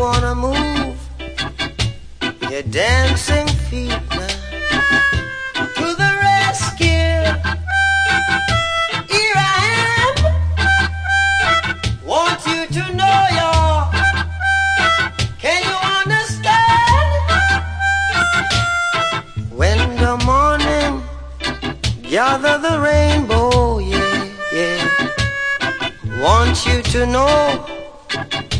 wanna move your dancing feet now to the rescue. Here I am. Want you to know y'all. Can you understand? When the morning gather the rainbow, yeah, yeah. Want you to know